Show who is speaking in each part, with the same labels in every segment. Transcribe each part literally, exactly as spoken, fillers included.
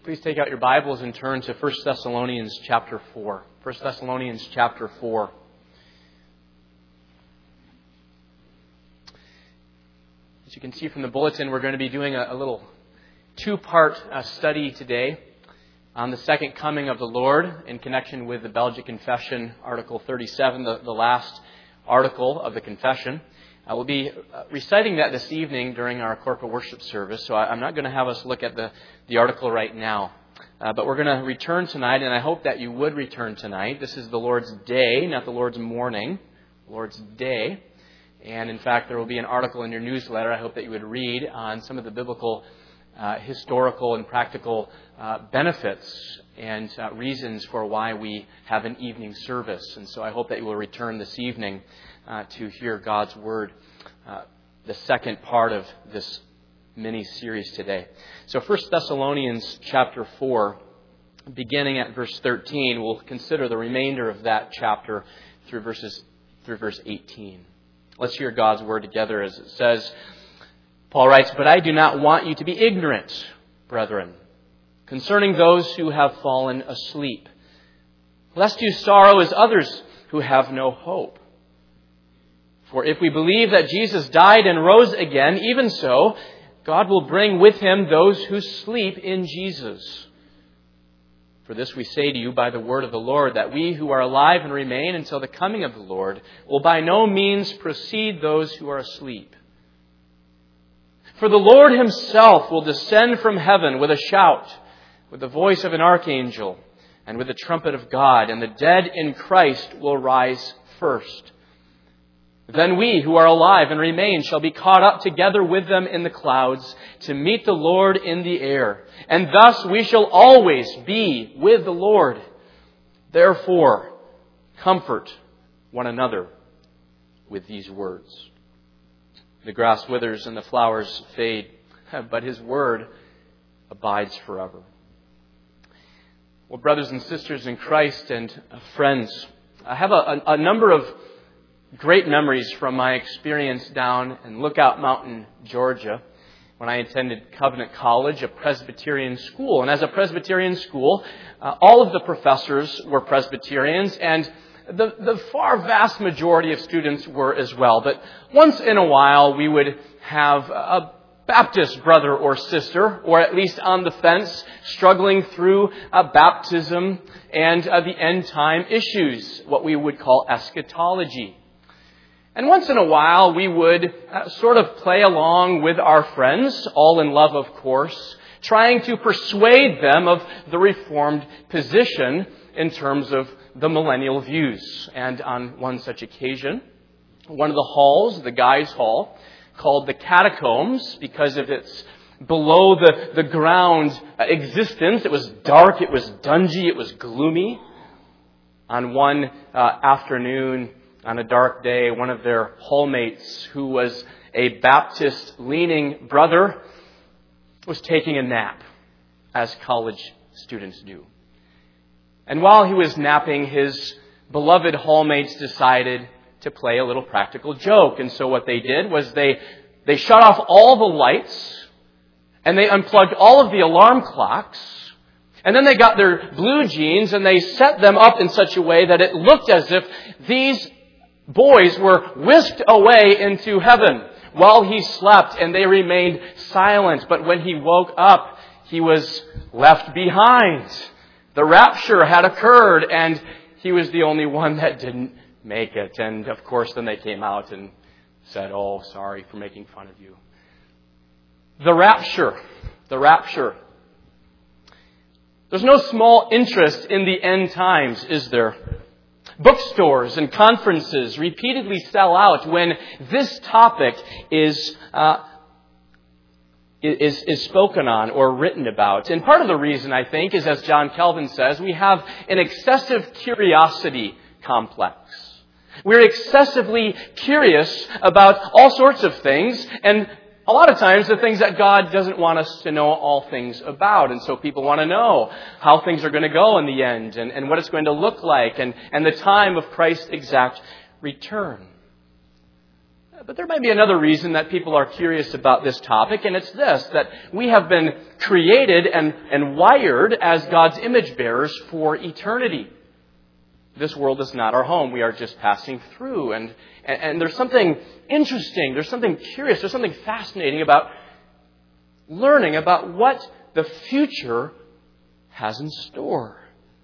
Speaker 1: Please take out your Bibles and turn to First Thessalonians chapter four. First Thessalonians chapter four. As you can see from the bulletin, we're going to be doing a, a little two-part uh, study today on the second coming of the Lord in connection with the Belgic Confession, Article thirty-seven, the, the last article of the Confession. Uh, we'll be uh, reciting that this evening during our corporate worship service, so I, I'm not going to have us look at the, the article right now. Uh, but we're going to return tonight, and I hope that you would return tonight. This is the Lord's Day, not the Lord's morning, Lord's Day. And in fact, there will be an article in your newsletter I hope that you would read on some of the biblical, uh, historical, and practical uh, benefits and uh, reasons for why we have an evening service. And so I hope that you will return this evening Uh, to hear God's Word, uh, the second part of this mini-series today. So First Thessalonians chapter four, beginning at verse thirteen, we'll consider the remainder of that chapter through verses through verse eighteen. Let's hear God's Word together as it says. Paul writes, "But I do not want you to be ignorant, brethren, concerning those who have fallen asleep, lest you sorrow as others who have no hope. For if we believe that Jesus died and rose again, even so, God will bring with him those who sleep in Jesus. For this we say to you by the word of the Lord, that we who are alive and remain until the coming of the Lord will by no means precede those who are asleep. For the Lord himself will descend from heaven with a shout, with the voice of an archangel, and with the trumpet of God, and the dead in Christ will rise first. Then we who are alive and remain shall be caught up together with them in the clouds to meet the Lord in the air. And thus we shall always be with the Lord. Therefore, comfort one another with these words. The grass withers and the flowers fade, but his word abides forever." Well, brothers and sisters in Christ and friends, I have a, a, a number of great memories from my experience down in Lookout Mountain, Georgia, when I attended Covenant College, a Presbyterian school. And as a Presbyterian school, uh, all of the professors were Presbyterians, and the, the far vast majority of students were as well. But once in a while, we would have a Baptist brother or sister, or at least on the fence, struggling through uh, baptism and uh, the end time issues, what we would call eschatology. And once in a while, we would uh, sort of play along with our friends, all in love, of course, trying to persuade them of the Reformed position in terms of the millennial views. And on one such occasion, one of the halls, the guys' hall, called the Catacombs, because of its below the, the ground existence, it was dark, it was dungy, it was gloomy. On one uh, afternoon, on a dark day, one of their hallmates, who was a Baptist-leaning brother, was taking a nap, as college students do. And while he was napping, his beloved hallmates decided to play a little practical joke. And so what they did was they, they shut off all the lights, and they unplugged all of the alarm clocks, and then they got their blue jeans and they set them up in such a way that it looked as if these boys were whisked away into heaven while he slept, and they remained silent. But when he woke up, he was left behind. The rapture had occurred, and he was the only one that didn't make it. And of course, then they came out and said, "Oh, sorry for making fun of you." The rapture. The rapture. There's no small interest in the end times, is there? Bookstores and conferences repeatedly sell out when this topic is, uh, is, is spoken on or written about. And part of the reason, I think, is, as John Calvin says, we have an excessive curiosity complex. We're excessively curious about all sorts of things, and a lot of times the things that God doesn't want us to know all things about. And so people want to know how things are going to go in the end, and, and what it's going to look like, and, and the time of Christ's exact return. But there might be another reason that people are curious about this topic, and it's this, that we have been created and, and wired as God's image bearers for eternity. This world is not our home. We are just passing through. And, and, and there's something interesting, there's something curious, there's something fascinating about learning about what the future has in store.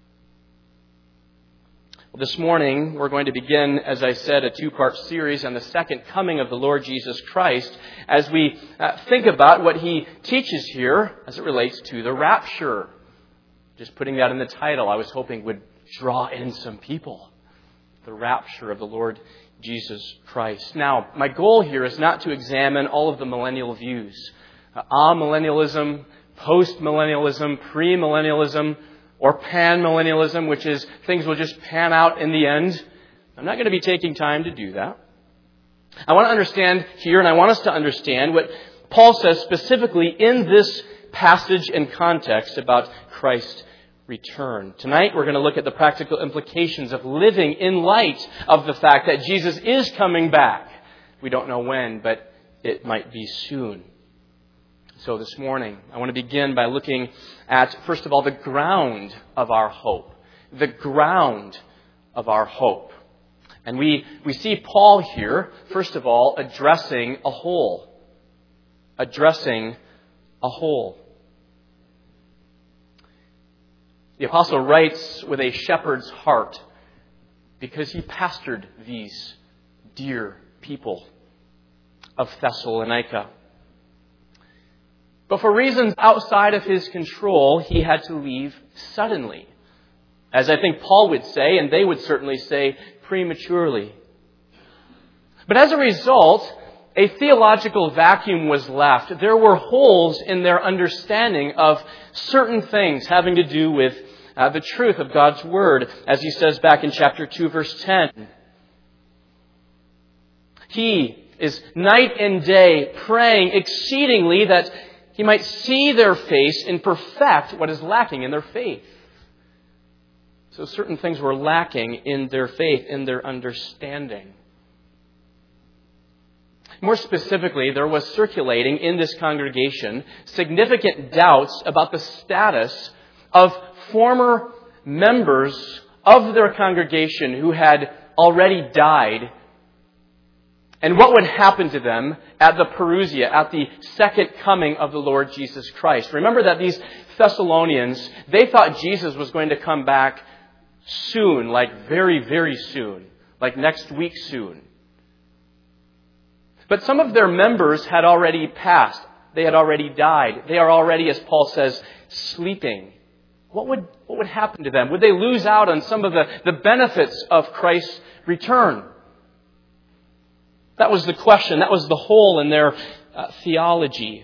Speaker 1: Well, this morning, we're going to begin, as I said, a two-part series on the second coming of the Lord Jesus Christ as we uh, think about what he teaches here as it relates to the rapture. Just putting that in the title, I was hoping would draw in some people. The rapture of the Lord Jesus Christ. Now, my goal here is not to examine all of the millennial views. Uh, amillennialism, post-millennialism, pre-millennialism, or pan-millennialism, which is things will just pan out in the end. I'm not going to be taking time to do that. I want to understand here, and I want us to understand what Paul says specifically in this passage and context about Christ's return. Tonight, we're going to look at the practical implications of living in light of the fact that Jesus is coming back. We don't know when, but it might be soon. So this morning, I want to begin by looking at, first of all, the ground of our hope. The ground of our hope. And we, we see Paul here, first of all, addressing a whole. Addressing a whole. The apostle writes with a shepherd's heart because he pastored these dear people of Thessalonica. But for reasons outside of his control, he had to leave suddenly. As I think Paul would say, and they would certainly say, prematurely. But as a result, a theological vacuum was left. There were holes in their understanding of certain things having to do with uh, the truth of God's Word, as he says back in chapter two, verse ten. He is night and day praying exceedingly that he might see their face and perfect what is lacking in their faith. So certain things were lacking in their faith, in their understanding. More specifically, there was circulating in this congregation significant doubts about the status of former members of their congregation who had already died, and what would happen to them at the Parousia, at the second coming of the Lord Jesus Christ. Remember that these Thessalonians, they thought Jesus was going to come back soon, like very, very soon, like next week soon. But some of their members had already passed. They had already died. They are already, as Paul says, sleeping. What would, what would happen to them? Would they lose out on some of the, the benefits of Christ's return? That was the question. That was the hole in their uh, theology.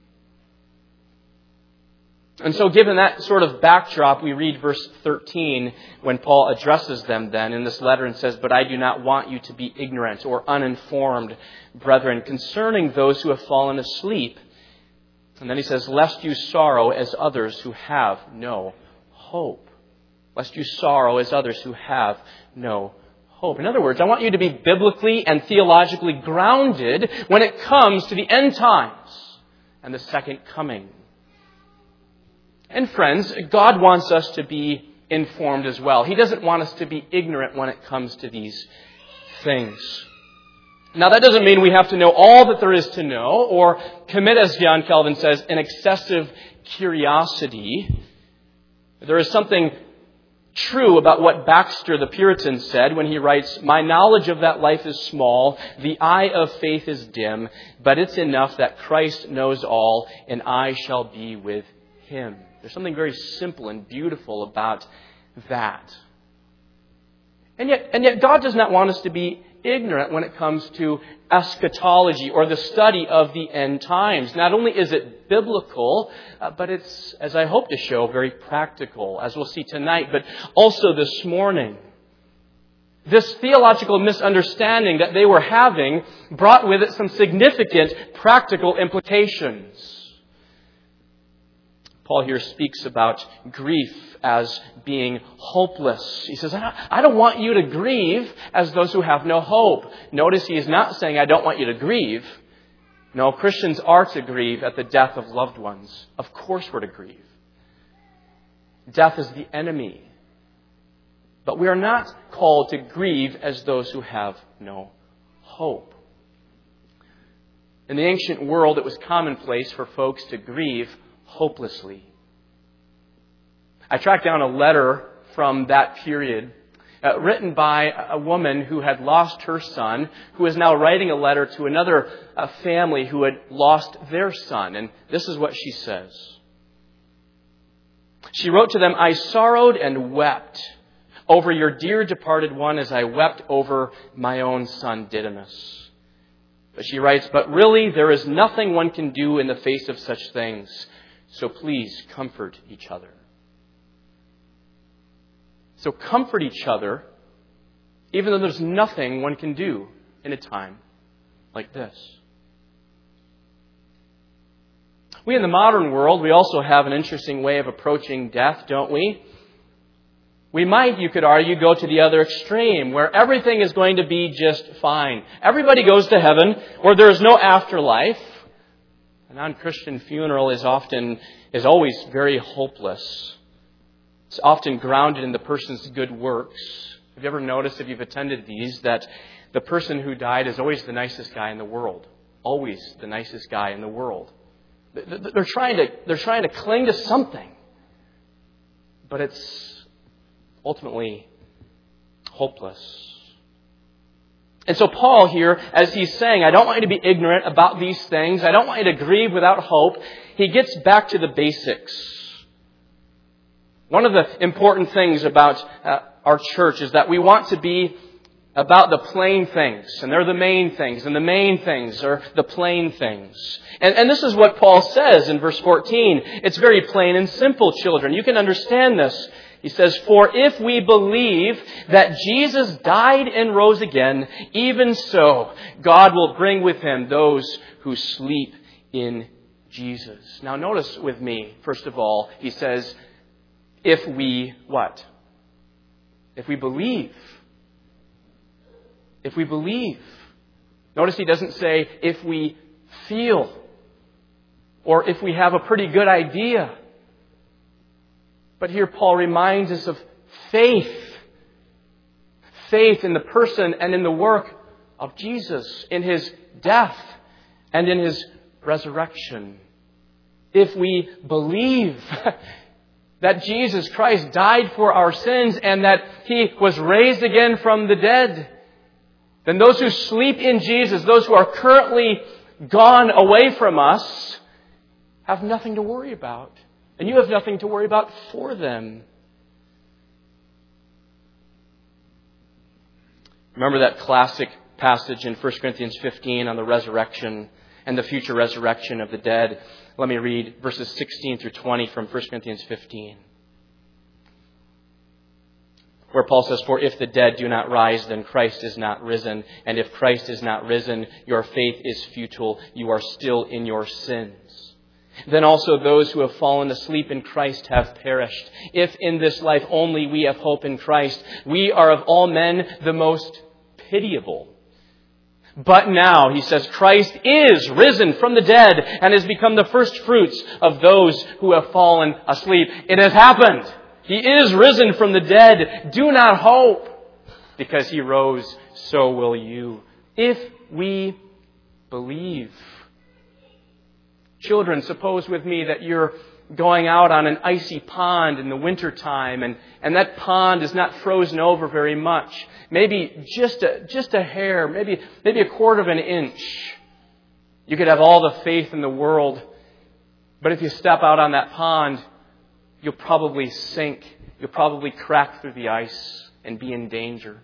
Speaker 1: And so given that sort of backdrop, we read verse thirteen when Paul addresses them then in this letter and says, "But I do not want you to be ignorant or uninformed, brethren, concerning those who have fallen asleep." And then he says, "Lest you sorrow as others who have no hope." Lest you sorrow as others who have no hope. In other words, I want you to be biblically and theologically grounded when it comes to the end times and the second coming. And friends, God wants us to be informed as well. He doesn't want us to be ignorant when it comes to these things. Now, that doesn't mean we have to know all that there is to know or commit, as John Calvin says, an excessive curiosity. There is something true about what Baxter the Puritan said when he writes, "My knowledge of that life is small, the eye of faith is dim, but it's enough that Christ knows all, and I shall be with Him." There's something very simple and beautiful about that. And yet, and yet God does not want us to be ignorant when it comes to eschatology or the study of the end times. Not only is it biblical, uh, but it's, as I hope to show, very practical, as we'll see tonight, but also this morning. This theological misunderstanding that they were having brought with it some significant practical implications. Paul here speaks about grief as being hopeless. He says, I don't want you to grieve as those who have no hope. Notice he is not saying, I don't want you to grieve. No, Christians are to grieve at the death of loved ones. Of course we're to grieve. Death is the enemy. But we are not called to grieve as those who have no hope. In the ancient world, it was commonplace for folks to grieve hopelessly. I tracked down a letter from that period uh, written by a woman who had lost her son, who is now writing a letter to another uh, family who had lost their son. And this is what she says. She wrote to them, I sorrowed and wept over your dear departed one as I wept over my own son Didymus. But she writes, but really there is nothing one can do in the face of such things. So please comfort each other. So comfort each other, even though there's nothing one can do in a time like this. We in the modern world, we also have an interesting way of approaching death, don't we? We might, you could argue, go to the other extreme, where everything is going to be just fine. Everybody goes to heaven, where there is no afterlife. A non-Christian funeral is often, is always very hopeless. It's often grounded in the person's good works. Have you ever noticed, if you've attended these, that the person who died is always the nicest guy in the world? Always the nicest guy in the world. They're trying to, they're trying to cling to something. But it's ultimately hopeless. And so Paul here, as he's saying, I don't want you to be ignorant about these things. I don't want you to grieve without hope. He gets back to the basics. One of the important things about uh, our church is that we want to be about the plain things. And they're the main things. And the main things are the plain things. And, and this is what Paul says in verse fourteen. It's very plain and simple, children. You can understand this. He says, for if we believe that Jesus died and rose again, even so, God will bring with him those who sleep in Jesus. Now notice with me, first of all, he says, if we what? If we believe. If we believe. Notice he doesn't say if we feel or if we have a pretty good idea. But here Paul reminds us of faith. Faith in the person and in the work of Jesus, in his death and in his resurrection. If we believe that Jesus Christ died for our sins and that he was raised again from the dead, then those who sleep in Jesus, those who are currently gone away from us, have nothing to worry about. And you have nothing to worry about for them. Remember that classic passage in First Corinthians fifteen on the resurrection and the future resurrection of the dead. Let me read verses sixteen through twenty from First Corinthians fifteen. Where Paul says, for if the dead do not rise, then Christ is not risen. And if Christ is not risen, your faith is futile. You are still in your sins. Then also those who have fallen asleep in Christ have perished. If in this life only we have hope in Christ, we are of all men the most pitiable. But now, he says, Christ is risen from the dead and has become the first fruits of those who have fallen asleep. It has happened. He is risen from the dead. Do not hope, because he rose, so will you. If we believe. Children, suppose with me that you're going out on an icy pond in the wintertime and, and that pond is not frozen over very much. Maybe just a, just a hair, maybe, maybe a quarter of an inch. You could have all the faith in the world, but if you step out on that pond, you'll probably sink. You'll probably crack through the ice and be in danger.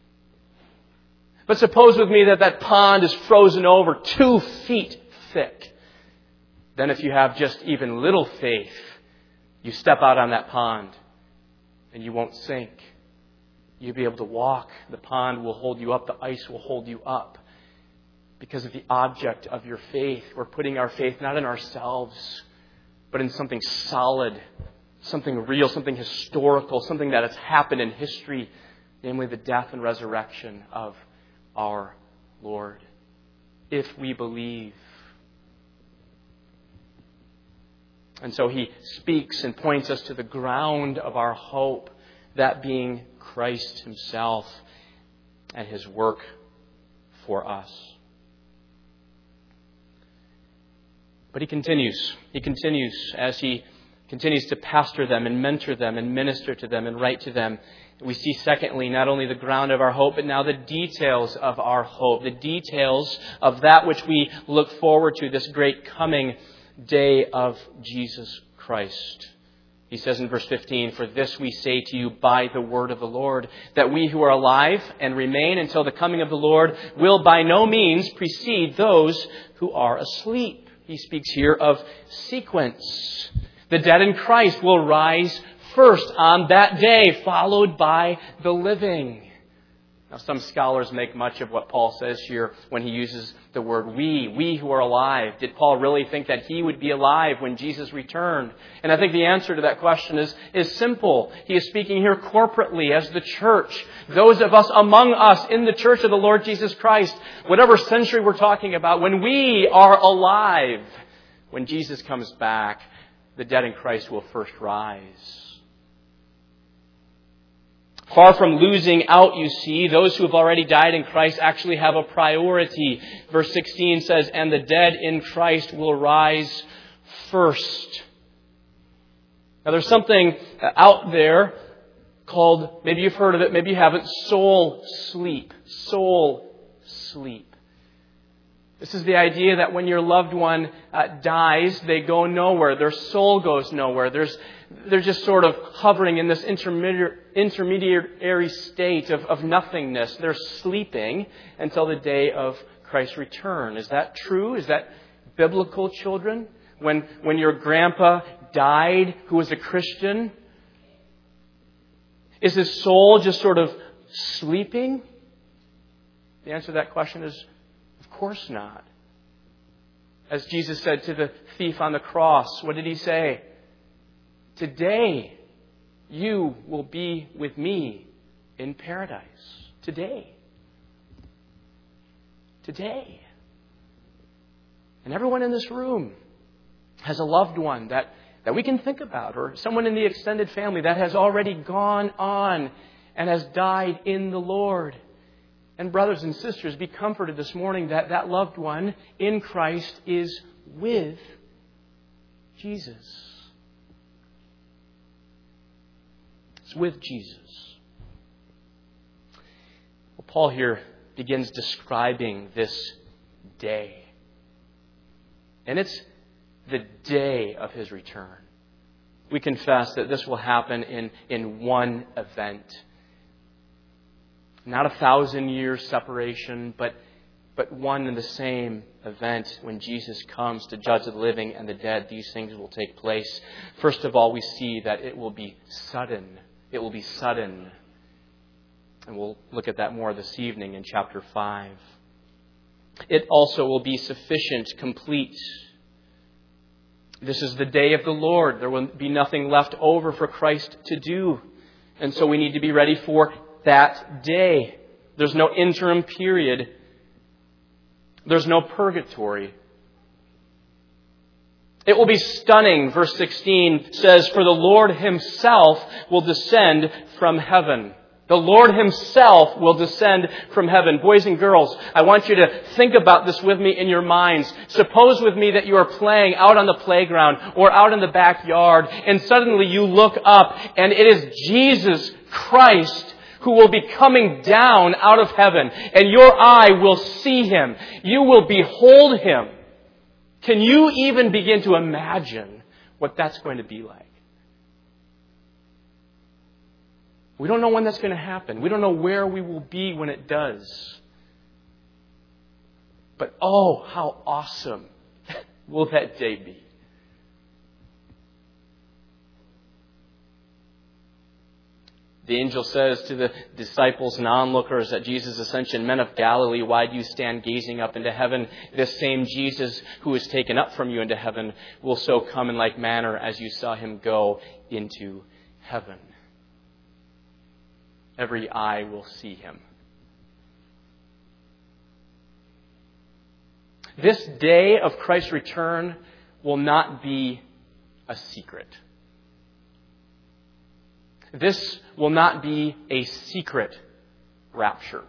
Speaker 1: But suppose with me that that pond is frozen over two feet thick. Then if you have just even little faith, you step out on that pond and you won't sink. You'll be able to walk. The pond will hold you up. The ice will hold you up. Because of the object of your faith. We're putting our faith not in ourselves, but in something solid, something real, something historical, something that has happened in history, namely the death and resurrection of our Lord. If we believe. And so he speaks and points us to the ground of our hope, that being Christ himself and his work for us. But he continues. He continues as he continues to pastor them and mentor them and minister to them and write to them. We see, secondly, not only the ground of our hope, but now the details of our hope, the details of that which we look forward to, this great coming day of Jesus Christ. He says in verse fifteen, "For this we say to you by the word of the Lord, that we who are alive and remain until the coming of the Lord will by no means precede those who are asleep." He speaks here of sequence. The dead in Christ will rise first on that day, followed by the living. Now, some scholars make much of what Paul says here when he uses the word we, we who are alive. Did Paul really think that he would be alive when Jesus returned? And I think the answer to that question is, is simple. He is speaking here corporately as the church. Those of us among us in the church of the Lord Jesus Christ, whatever century we're talking about, when we are alive, when Jesus comes back, the dead in Christ will first rise. Far from losing out, you see, those who have already died in Christ actually have a priority. Verse sixteen says, "And the dead in Christ will rise first." Now there's something out there called, maybe you've heard of it, maybe you haven't, soul sleep. Soul sleep. This is the idea that when your loved one uh, dies, they go nowhere. Their soul goes nowhere. There's, they're just sort of hovering in this intermediate, intermediary state of, of nothingness. They're sleeping until the day of Christ's return. Is that true? Is that biblical, children? When, when your grandpa died, who was a Christian, is his soul just sort of sleeping? The answer to that question is, of course not. As Jesus said to the thief on the cross, what did he say? "Today you will be with me in paradise." Today. Today. And everyone in this room has a loved one that, that we can think about, or someone in the extended family that has already gone on and has died in the Lord. And brothers and sisters, be comforted this morning that that loved one in Christ is with Jesus. It's with Jesus. Well, Paul here begins describing this day. And it's the day of his return. We confess that this will happen in, in one event. Not a thousand years separation, but, but one and the same event when Jesus comes to judge the living and the dead. These things will take place. First of all, we see that it will be sudden. It will be sudden. And we'll look at that more this evening in chapter five. It also will be sufficient, complete. This is the day of the Lord. There will be nothing left over for Christ to do. And so we need to be ready for that day. There's no interim period. There's no purgatory. It will be stunning. Verse sixteen says, "For the Lord himself will descend from heaven." The Lord himself will descend from heaven. Boys and girls, I want you to think about this with me in your minds. Suppose with me that you are playing out on the playground or out in the backyard, and suddenly you look up and it is Jesus Christ who will be coming down out of heaven, and your eye will see him. You will behold him. Can you even begin to imagine what that's going to be like? We don't know when that's going to happen. We don't know where we will be when it does. But oh, how awesome will that day be? The angel says to the disciples and onlookers at Jesus' ascension, "Men of Galilee, why do you stand gazing up into heaven? This same Jesus who is taken up from you into heaven will so come in like manner as you saw him go into heaven." Every eye will see him. This day of Christ's return will not be a secret. This will not be a secret rapture.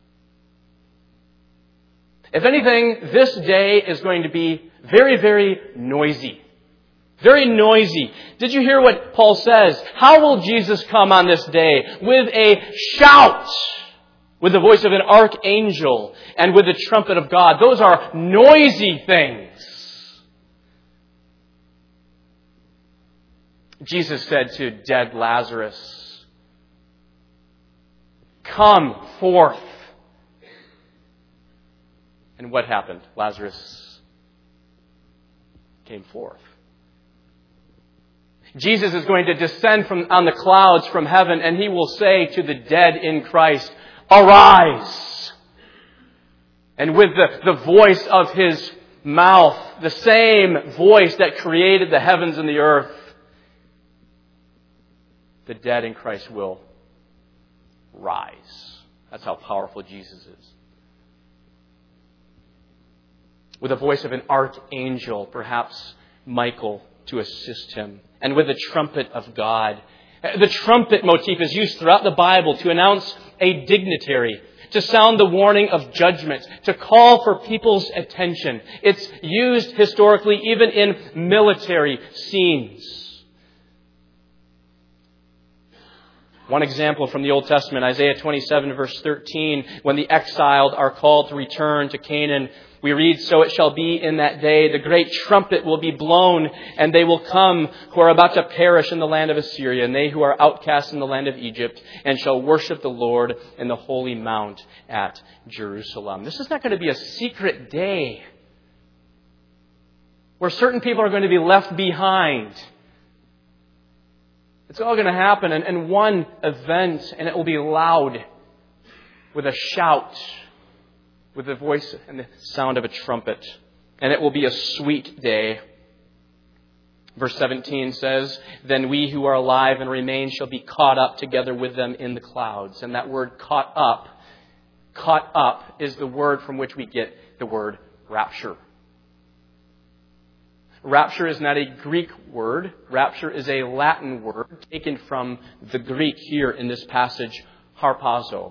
Speaker 1: If anything, this day is going to be very, very noisy. Very noisy. Did you hear what Paul says? How will Jesus come on this day? With a shout, with the voice of an archangel, and with the trumpet of God. Those are noisy things. Jesus said to dead Lazarus, "Come forth." And what happened? Lazarus came forth. Jesus is going to descend from on the clouds from heaven, and he will say to the dead in Christ, "Arise." And with the, the voice of his mouth, the same voice that created the heavens and the earth, the dead in Christ will rise. That's how powerful Jesus is. With the voice of an archangel, perhaps Michael, to assist him. And with the trumpet of God. The trumpet motif is used throughout the Bible to announce a dignitary, to sound the warning of judgment, to call for people's attention. It's used historically even in military scenes. One example from the Old Testament, Isaiah twenty-seven, verse thirteen, when the exiled are called to return to Canaan, we read, "So it shall be in that day, the great trumpet will be blown, and they will come who are about to perish in the land of Assyria, and they who are outcast in the land of Egypt, and shall worship the Lord in the holy mount at Jerusalem." This is not going to be a secret day where certain people are going to be left behind. It's all going to happen in, in one event, and it will be loud, with a shout, with the voice and the sound of a trumpet. And it will be a sweet day. Verse seventeen says, "Then we who are alive and remain shall be caught up together with them in the clouds." And that word caught up, caught up is the word from which we get the word rapture. Rapture is not a Greek word. Rapture is a Latin word taken from the Greek here in this passage, harpazo.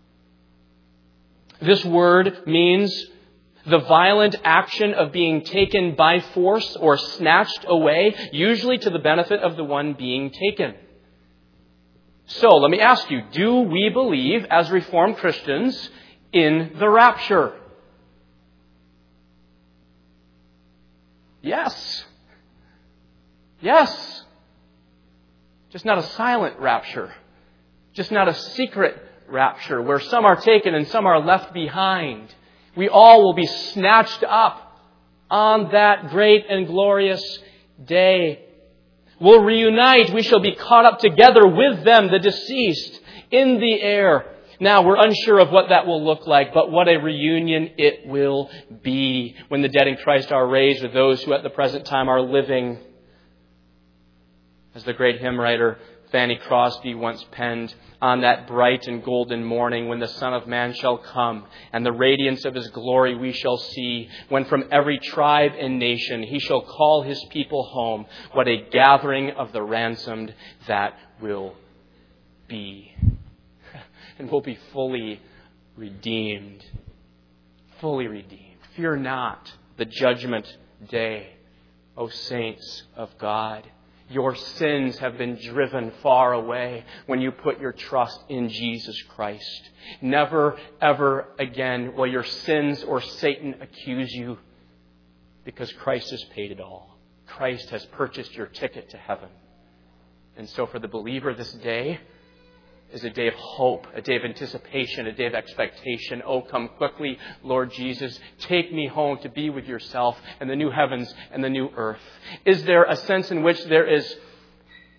Speaker 1: This word means the violent action of being taken by force or snatched away, usually to the benefit of the one being taken. So, let me ask you, do we believe as Reformed Christians in the rapture? Yes. Yes. Just not a silent rapture. Just not a secret rapture where some are taken and some are left behind. We all will be snatched up on that great and glorious day. We'll reunite. We shall be caught up together with them, the deceased, in the air. Now, we're unsure of what that will look like, but what a reunion it will be when the dead in Christ are raised with those who at the present time are living. As the great hymn writer Fanny Crosby once penned, "On that bright and golden morning when the Son of Man shall come, and the radiance of his glory we shall see, when from every tribe and nation he shall call his people home, what a gathering of the ransomed that will be." And we'll be fully redeemed. Fully redeemed. Fear not the judgment day, O saints of God. Your sins have been driven far away when you put your trust in Jesus Christ. Never, ever again will your sins or Satan accuse you, because Christ has paid it all. Christ has purchased your ticket to heaven. And so for the believer, this day is a day of hope, a day of anticipation, a day of expectation. Oh, come quickly, Lord Jesus. Take me home to be with yourself and the new heavens and the new earth. Is there a sense in which there is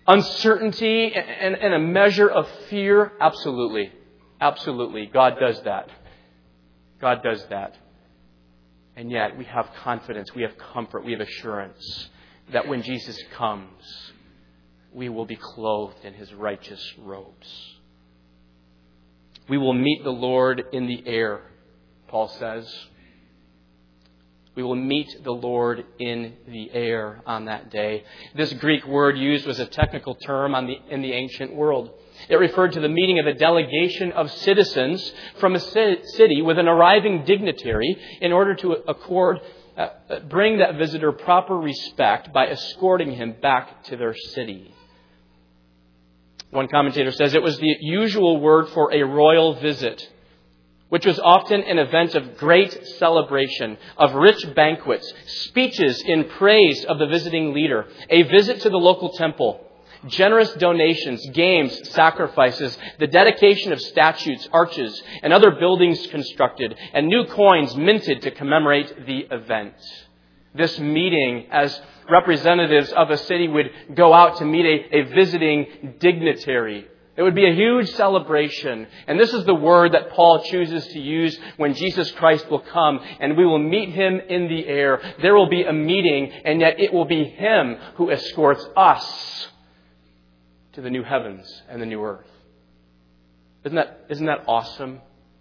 Speaker 1: Uncertainty and, and a measure of fear? Absolutely. Absolutely. God does that. God does that. And yet we have confidence, we have comfort, we have assurance that when Jesus comes, we will be clothed in His righteous robes. We will meet the Lord in the air, Paul says. We will meet the Lord in the air on that day. This Greek word used was a technical term on the, in the ancient world. It referred to the meeting of a delegation of citizens from a city with an arriving dignitary in order to accord, uh, bring that visitor proper respect by escorting him back to their city. One commentator says it was the usual word for a royal visit, which was often an event of great celebration, of rich banquets, speeches in praise of the visiting leader, a visit to the local temple, generous donations, games, sacrifices, the dedication of statues, arches, and other buildings constructed, and new coins minted to commemorate the event. This meeting, as representatives of a city would go out to meet a, a visiting dignitary. It would be a huge celebration. And this is the word that Paul chooses to use when Jesus Christ will come and we will meet Him in the air. There will be a meeting, and yet it will be Him who escorts us to the new heavens and the new earth. Isn't that, isn't that awesome?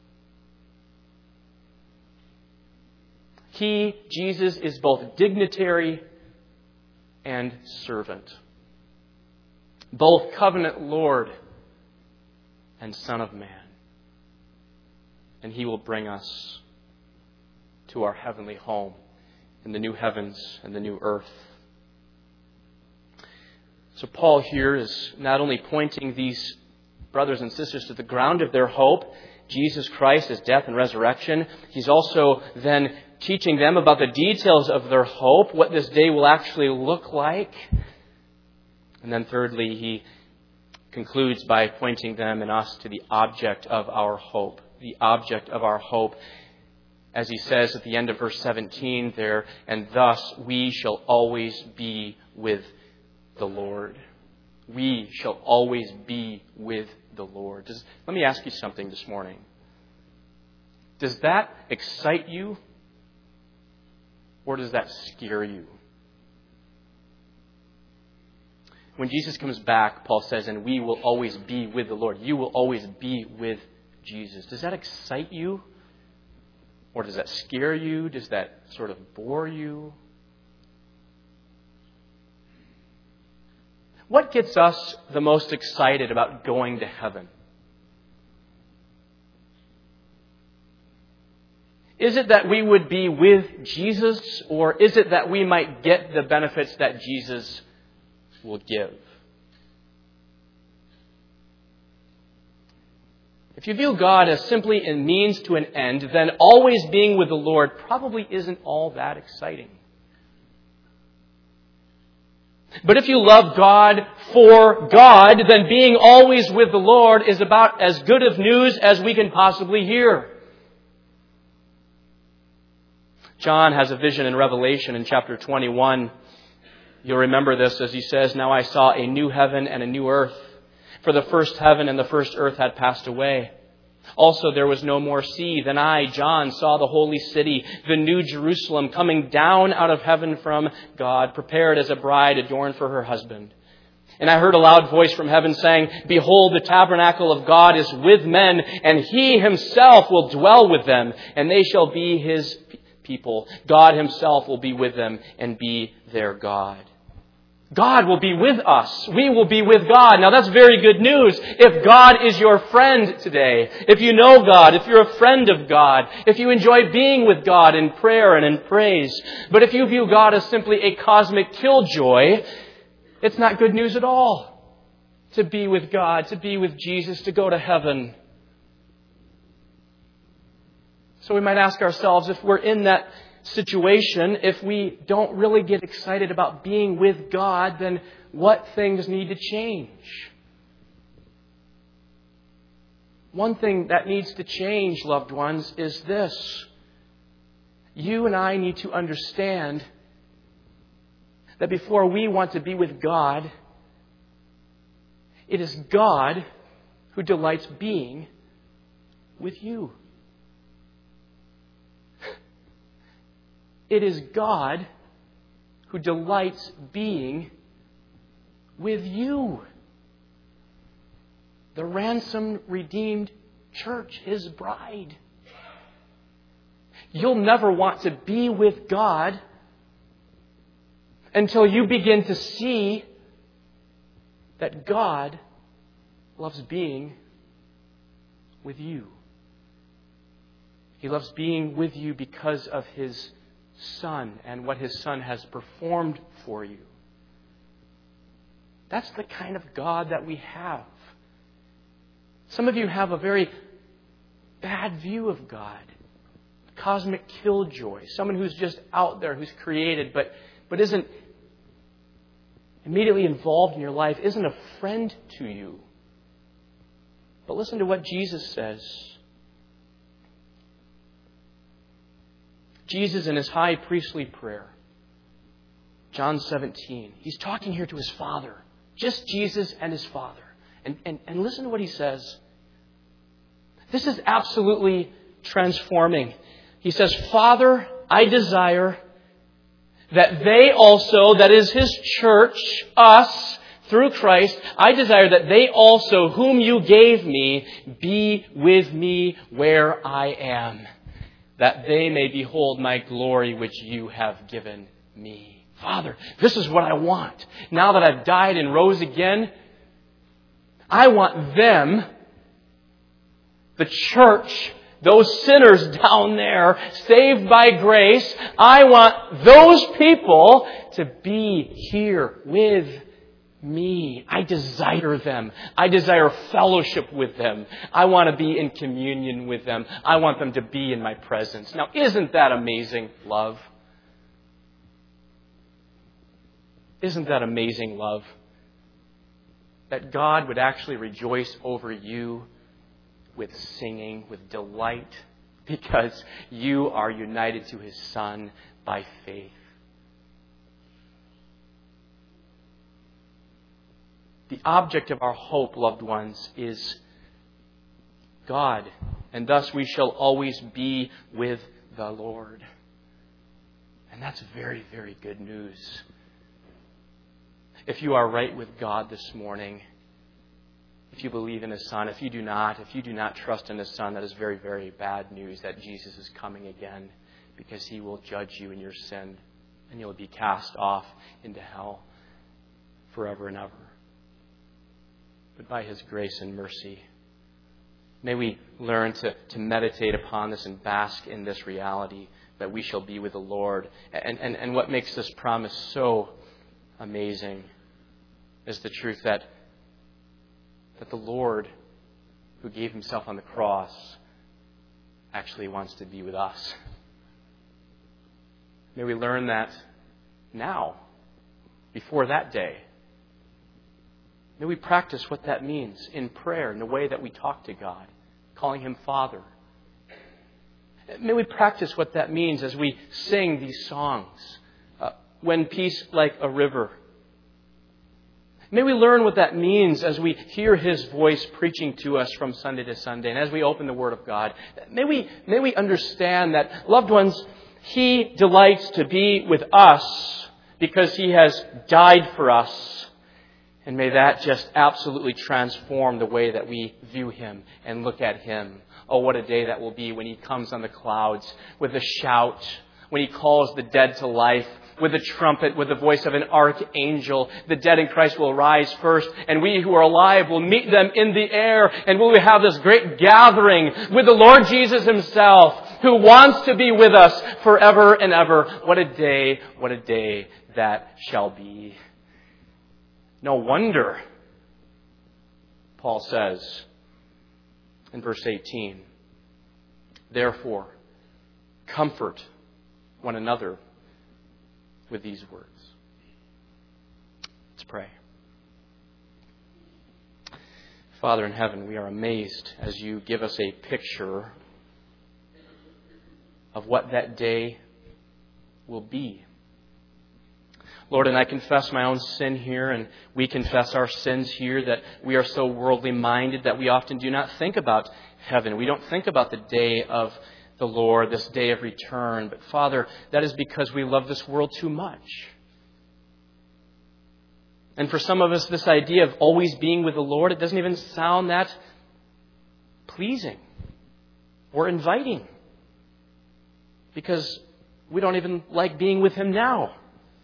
Speaker 1: He, Jesus, is both dignitary and servant. Both covenant Lord and Son of Man. And He will bring us to our heavenly home in the new heavens and the new earth. So Paul here is not only pointing these brothers and sisters to the ground of their hope, Jesus Christ, His death and resurrection. He's also then teaching them about the details of their hope, what this day will actually look like. And then thirdly, he concludes by pointing them and us to the object of our hope. The object of our hope, as he says at the end of verse seventeen there, and thus we shall always be with the Lord. We shall always be with the Lord. Does, let me ask you something this morning. Does that excite you? Or does that scare you? When Jesus comes back, Paul says, and we will always be with the Lord. You will always be with Jesus. Does that excite you? Or does that scare you? Does that sort of bore you? What gets us the most excited about going to heaven? Is it that we would be with Jesus, or is it that we might get the benefits that Jesus will give? If you view God as simply a means to an end, then always being with the Lord probably isn't all that exciting. But if you love God for God, then being always with the Lord is about as good of news as we can possibly hear. John has a vision in Revelation in chapter twenty-one. You'll remember this as he says, "Now I saw a new heaven and a new earth. For the first heaven and the first earth had passed away. Also there was no more sea. Then I, John, saw the holy city, the new Jerusalem, coming down out of heaven from God, prepared as a bride adorned for her husband. And I heard a loud voice from heaven saying, 'Behold, the tabernacle of God is with men, and He Himself will dwell with them, and they shall be His people. God Himself will be with them and be their God.'" God will be with us. We will be with God. Now that's very good news. If God is your friend today, if you know God, if you're a friend of God, if you enjoy being with God in prayer and in praise. But if you view God as simply a cosmic killjoy, it's not good news at all. To be with God, to be with Jesus, to go to heaven. So we might ask ourselves, if we're in that situation, if we don't really get excited about being with God, then what things need to change? One thing that needs to change, loved ones, is this. You and I need to understand that before we want to be with God, It is God who delights being with you. It is God who delights being with you. The ransomed, redeemed church, His bride. You'll never want to be with God until you begin to see that God loves being with you. He loves being with you because of His Son and what His Son has performed for you. That's the kind of God that we have. Some of you have a very bad view of God. Cosmic killjoy. Someone who's just out there, who's created, but, but isn't immediately involved in your life, isn't a friend to you. But listen to what Jesus says. Jesus in His high priestly prayer, John seventeen. He's talking here to His Father. Just Jesus and His Father. And, and, and listen to what He says. This is absolutely transforming. He says, Father, I desire that they also, that is His church, us, through Christ, I desire that they also, whom you gave me, be with me where I am, that they may behold my glory which you have given me. Father, this is what I want. Now that I've died and rose again, I want them, the church, those sinners down there, saved by grace, I want those people to be here with me. I desire them. I desire fellowship with them. I want to be in communion with them. I want them to be in my presence. Now, isn't that amazing love? Isn't that amazing love? That God would actually rejoice over you with singing, with delight, because you are united to His Son by faith. The object of our hope, loved ones, is God, and thus we shall always be with the Lord. And that's very, very good news. If you are right with God this morning, if you believe in His Son, if you do not, if you do not trust in His Son, that is very, very bad news that Jesus is coming again, because He will judge you in your sin and you'll be cast off into hell forever and ever. But by His grace and mercy, may we learn to, to meditate upon this and bask in this reality that we shall be with the Lord. And, and, and what makes this promise so amazing is the truth that that the Lord who gave Himself on the cross actually wants to be with us. May we learn that now, before that day. May we practice what that means in prayer, in the way that we talk to God, calling Him Father. May we practice what that means as we sing these songs. Uh, when peace like a river. May we learn what that means as we hear His voice preaching to us from Sunday to Sunday and as we open the Word of God. May we, may we understand that, loved ones, He delights to be with us because He has died for us. And may that just absolutely transform the way that we view Him and look at Him. Oh, what a day that will be when He comes on the clouds with a shout, when He calls the dead to life, with a trumpet, with the voice of an archangel. The dead in Christ will rise first, and we who are alive will meet them in the air, and we will have this great gathering with the Lord Jesus Himself, who wants to be with us forever and ever. What a day, what a day that shall be. No wonder, Paul says in verse eighteen, therefore, comfort one another with these words. Let's pray. Father in heaven, we are amazed as you give us a picture of what that day will be. Lord, and I confess my own sin here, and we confess our sins here, that we are so worldly minded that we often do not think about heaven. We don't think about the day of the Lord, this day of return. But Father, that is because we love this world too much. And for some of us, this idea of always being with the Lord, it doesn't even sound that pleasing or inviting, because we don't even like being with Him now.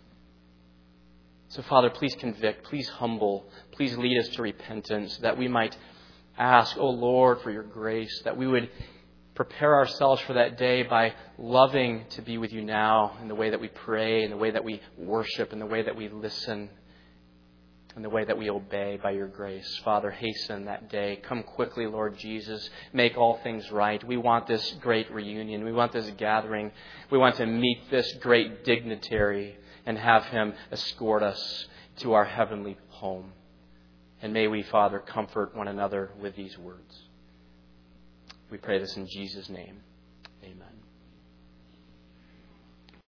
Speaker 1: So Father, please convict, please humble, please lead us to repentance, that we might ask, oh Lord, for your grace, that we would prepare ourselves for that day by loving to be with you now in the way that we pray, in the way that we worship, in the way that we listen, in the way that we obey by your grace. Father, hasten that day. Come quickly, Lord Jesus. Make all things right. We want this great reunion. We want this gathering. We want to meet this great dignitary and have him escort us to our heavenly home. And may we, Father, comfort one another with these words. We pray this in Jesus' name. Amen.